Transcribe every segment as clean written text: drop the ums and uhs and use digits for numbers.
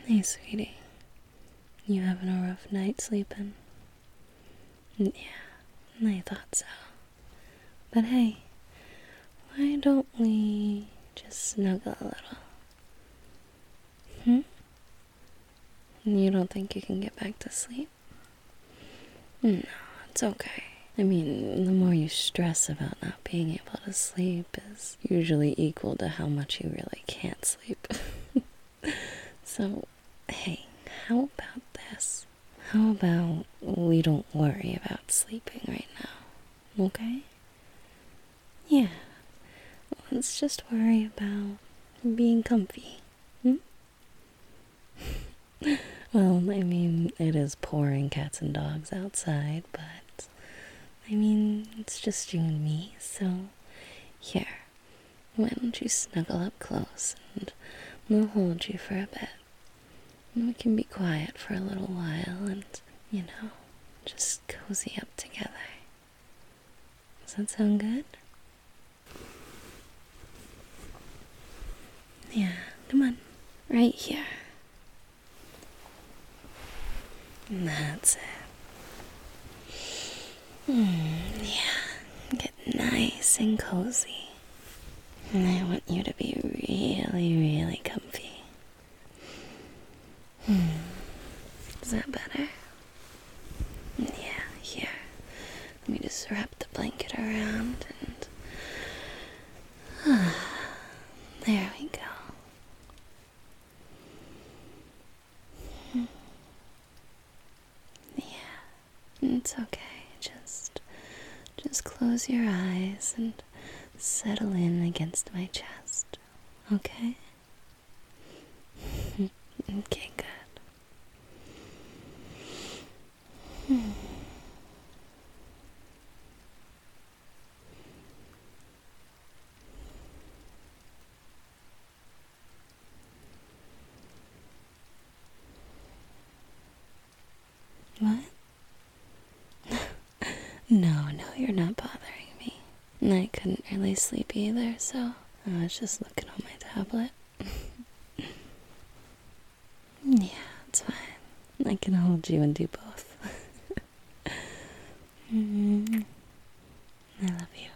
Hey, sweetie. You having a rough night sleeping? Yeah, I thought so. But hey, why don't we just snuggle a little? You don't think you can get back to sleep? No, it's okay. I mean, the more you stress about not being able to sleep is usually equal to how much you really can't sleep. So, hey, how about this? How about we don't worry about sleeping right now, okay? Yeah, let's just worry about being comfy. Well, I mean, it is pouring cats and dogs outside, but I mean, it's just you and me, so here, why don't you snuggle up close and we'll hold you for a bit. And we can be quiet for a little while and, just cozy up together. Does that sound good? Yeah, come on, right here. That's it. Yeah, get nice and cozy. And I want you to be really, really comfy. Is that better? Yeah, here. Let me just wrap the blanket around and... there we go. Yeah, it's okay. Just close your eyes and settle in against my chest. Okay? Okay, good. What? No, you're not bothering me. I couldn't really sleep either, so I was just looking on my tablet. Yeah, it's fine. I can hold you and do both. I love you.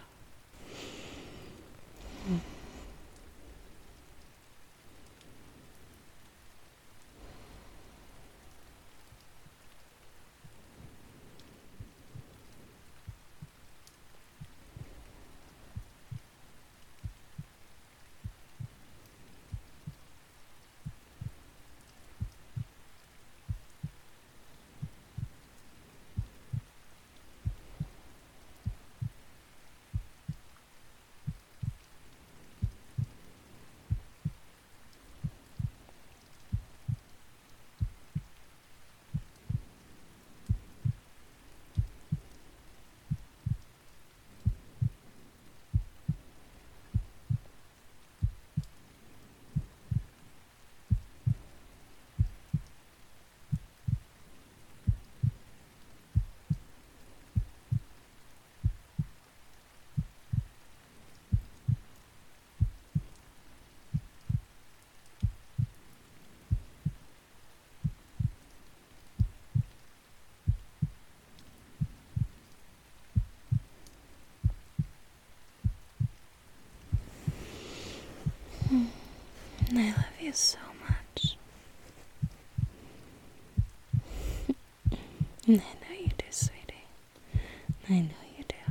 I love you so much. I know you do, sweetie. I know you do.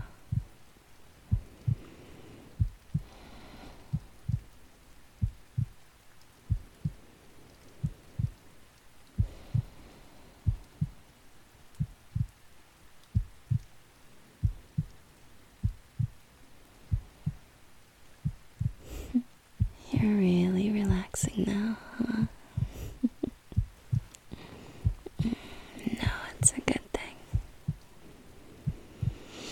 You're really relaxing now, huh? No, it's a good thing.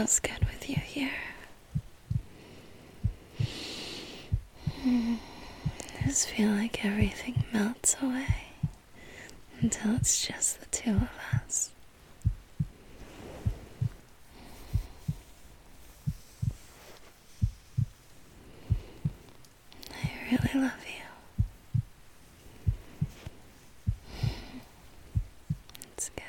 feels good with you here. I just feel like everything melts away until it's just the two of us. I really love you. It's good.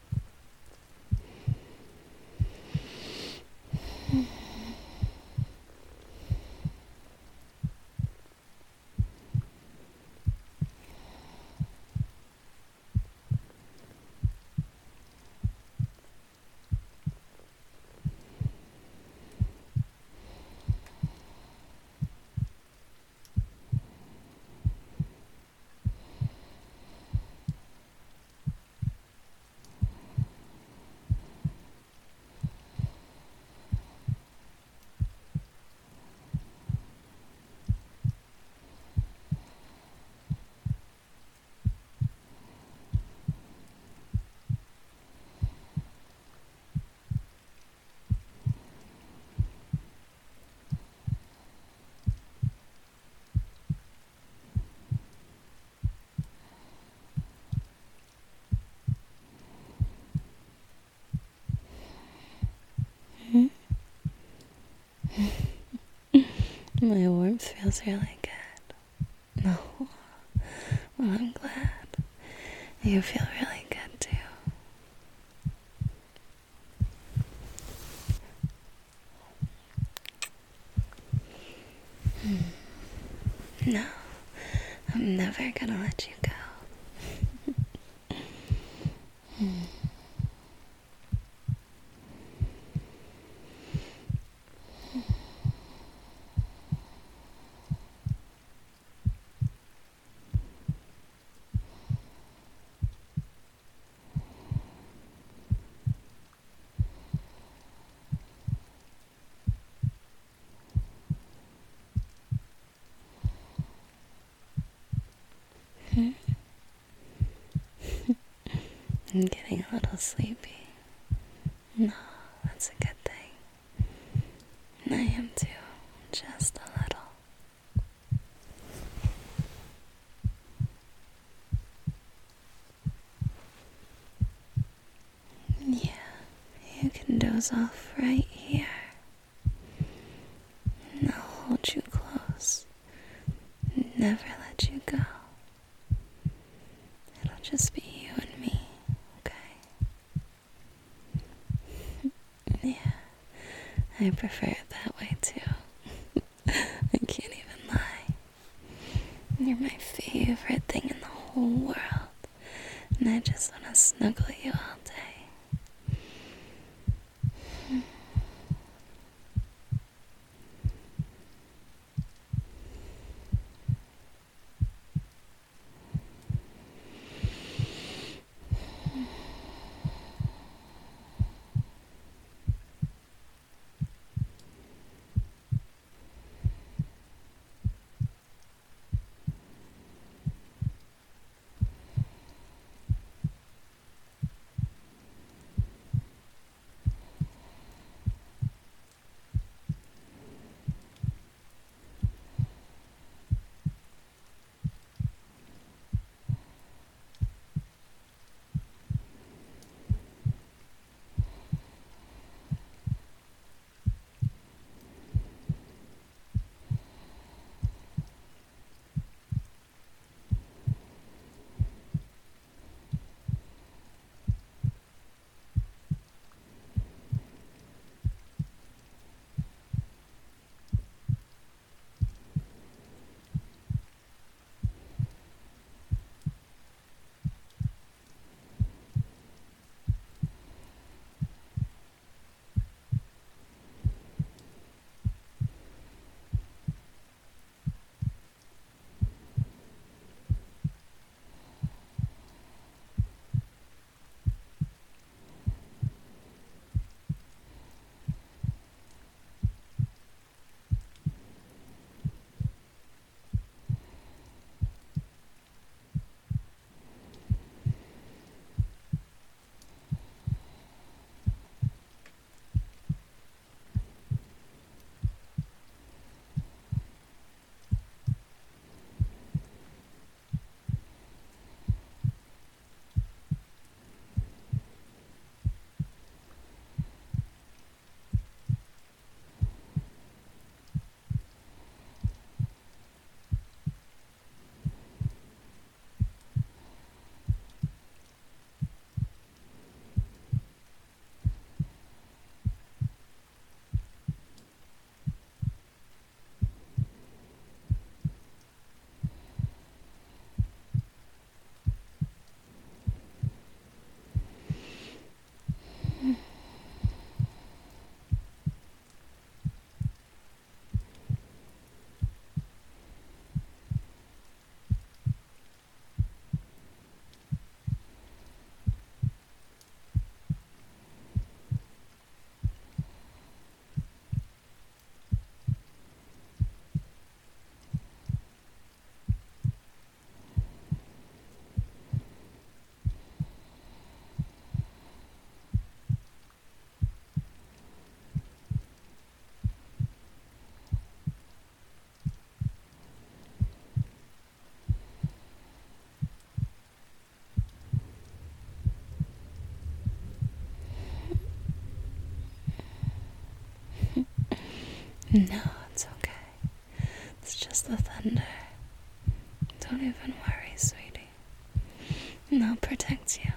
My warmth feels really good. No. Well, I'm glad. You feel really good too. No, I'm never gonna let you go. I'm getting a little sleepy. No, that's a good thing. I am too, just a little. Yeah, you can doze off right here. And I'll hold you close. Never let you go. It'll just be you and me, okay? Yeah, I prefer it that way too. I can't even lie. You're my favorite thing in the whole world. And I just want to snuggle you all day. No, it's okay. It's just the thunder. Don't even worry, sweetie. And I'll protect you.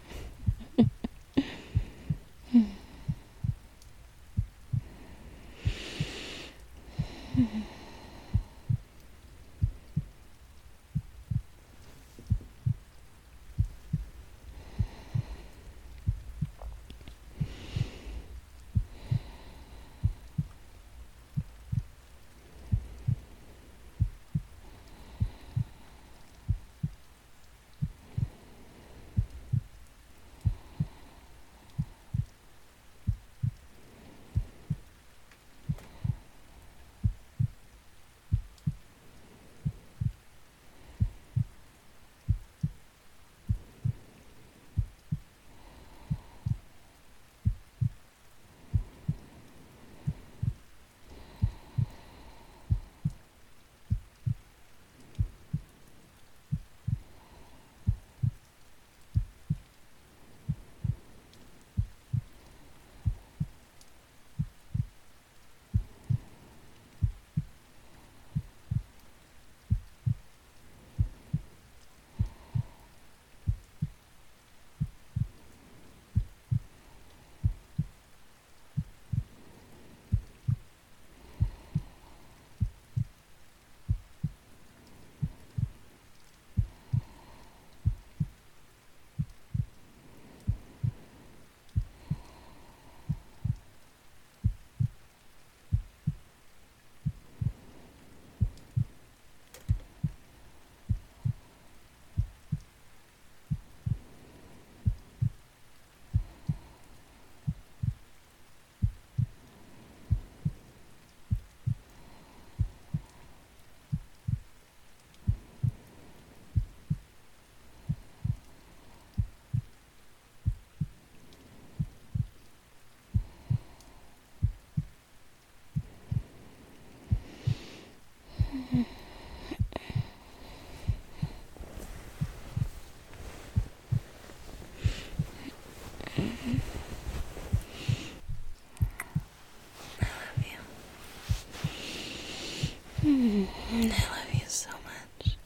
I love you so much.